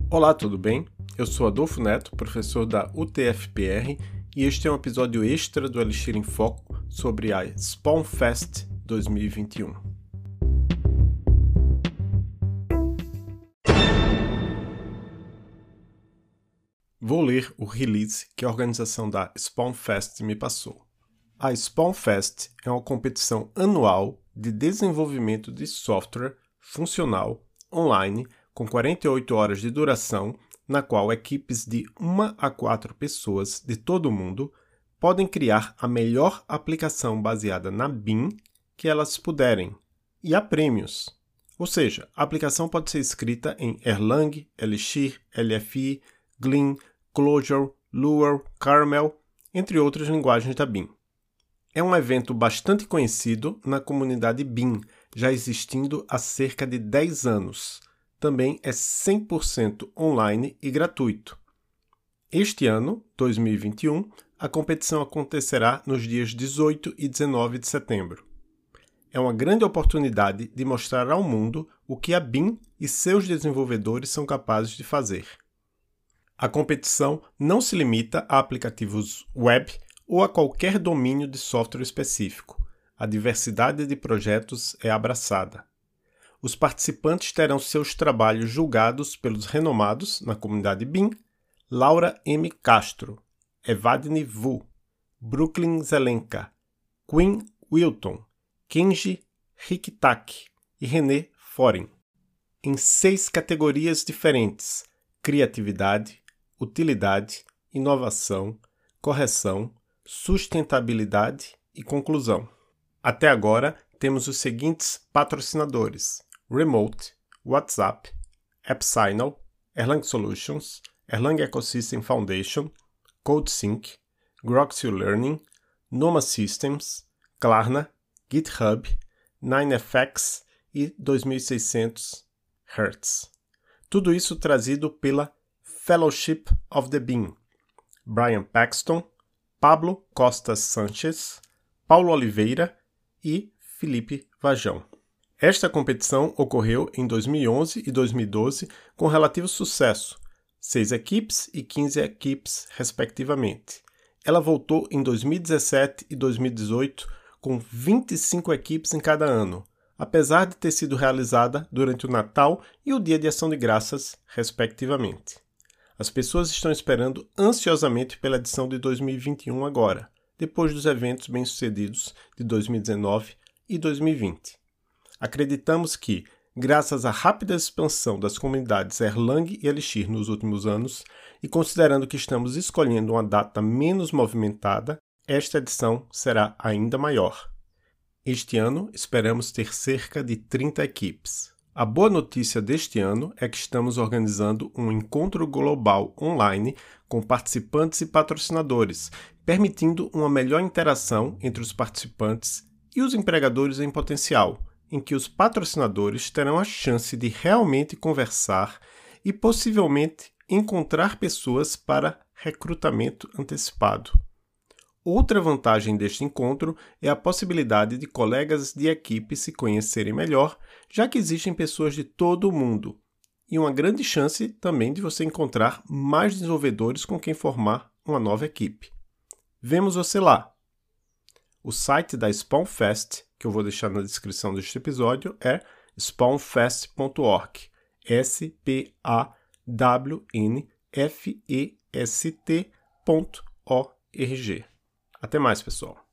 Olá, tudo bem? Eu sou Adolfo Neto, professor da UTFPR, e este é um episódio extra do Elixir em Foco sobre a SpawnFest 2021. Vou ler o release que a organização da SpawnFest me passou. A SpawnFest é uma competição anual de desenvolvimento de software funcional online com 48 horas de duração, na qual equipes de 1 a 4 pessoas de todo o mundo podem criar a melhor aplicação baseada na BIM que elas puderem. E há prêmios. Ou seja, a aplicação pode ser escrita em Erlang, Elixir, LFI, Glean, Clojure, Lua, Caramel, entre outras linguagens da BIM. É um evento bastante conhecido na comunidade BIM, já existindo há cerca de 10 anos. Também é 100% online e gratuito. Este ano, 2021, a competição acontecerá nos dias 18 e 19 de setembro. É uma grande oportunidade de mostrar ao mundo o que a BIM e seus desenvolvedores são capazes de fazer. A competição não se limita a aplicativos web ou a qualquer domínio de software específico. A diversidade de projetos é abraçada. Os participantes terão seus trabalhos julgados pelos renomados na comunidade BIM Laura M. Castro, Evadne Vu, Brooklyn Zelenka, Quinn Wilton, Kenji Rikitaki e René Forin, em 6 categorias diferentes: criatividade, utilidade, inovação, correção, sustentabilidade e conclusão. Até agora, temos os seguintes patrocinadores: Remote, WhatsApp, AppSignal, Erlang Solutions, Erlang Ecosystem Foundation, CodeSync, Groxio Learning, Noma Systems, Klarna, GitHub, 9FX e 2600 Hz. Tudo isso trazido pela Fellowship of the BIM, Brian Paxton, Pablo Costas Sanchez, Paulo Oliveira e Felipe Vajão. Esta competição ocorreu em 2011 e 2012 com relativo sucesso, 6 equipes e 15 equipes, respectivamente. Ela voltou em 2017 e 2018 com 25 equipes em cada ano, apesar de ter sido realizada durante o Natal e o Dia de Ação de Graças, respectivamente. As pessoas estão esperando ansiosamente pela edição de 2021 agora, depois dos eventos bem-sucedidos de 2019 e 2020. Acreditamos que, graças à rápida expansão das comunidades Erlang e Elixir nos últimos anos, e considerando que estamos escolhendo uma data menos movimentada, esta edição será ainda maior. Este ano, esperamos ter cerca de 30 equipes. A boa notícia deste ano é que estamos organizando um encontro global online com participantes e patrocinadores, permitindo uma melhor interação entre os participantes e os empregadores em potencial, em que os patrocinadores terão a chance de realmente conversar e possivelmente encontrar pessoas para recrutamento antecipado. Outra vantagem deste encontro é a possibilidade de colegas de equipe se conhecerem melhor, já que existem pessoas de todo o mundo, e uma grande chance também de você encontrar mais desenvolvedores com quem formar uma nova equipe. Vemos você lá! O site da SpawnFest, que eu vou deixar na descrição deste episódio, é spawnfest.org, spawnfest.org. Até mais, pessoal!